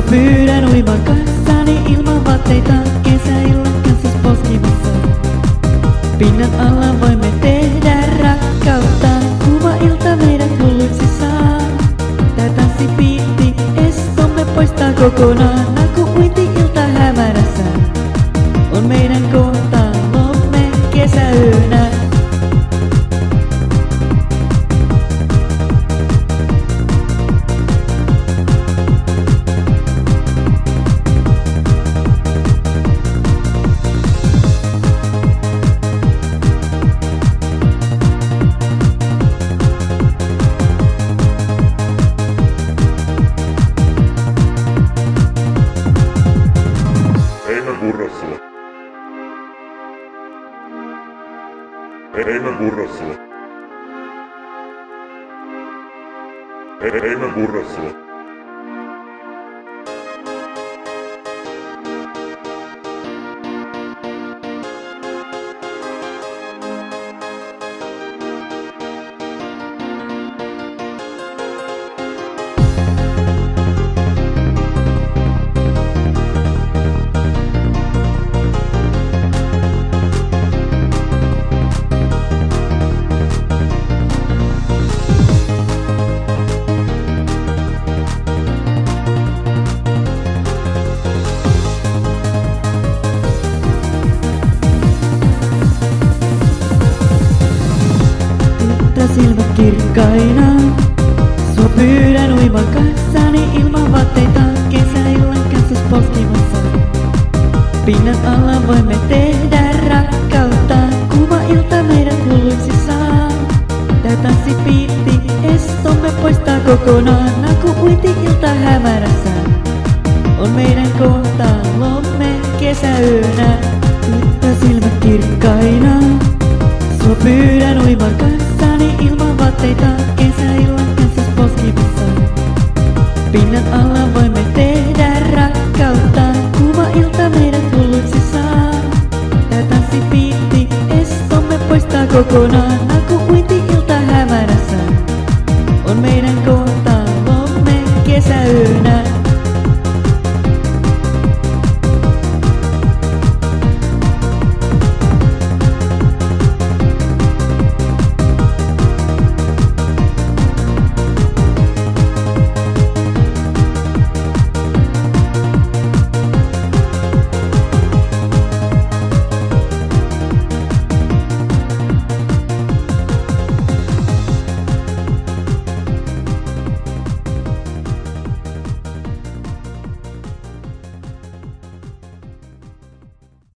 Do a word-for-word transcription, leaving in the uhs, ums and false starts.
pyydän uimaan kanssani ilman vaatteita kesäillan kanssas poskimassa. Pinnan alla voimme tehdä rakkautta, kuva ilta meidät hulluiksi saa. Tää tanssipiitti estomme poistaa kokonaan, naku uinti ilta hämärässä on meidän kohtalomme kesäyönä. Heinäkurrassa. Heinäkurrassa. Heinäkurrassa. Silmät kirkkaina, sua pyydän uimaan kanssani ilman vaatteita kesäillan kanssas poskimassa. Pinnan alla voimme tehdä rakkautta, kuva ilta meidät hulluiksi saa. Tää tanssipiitti estomme poistaa kokonaan, naku uinti ilta hämärässä on meidän kohtalomme kesäyönä. Tyttö silmät kirkkaina, sua pyydän uimaan kanssani ilman vaatteita kesäillan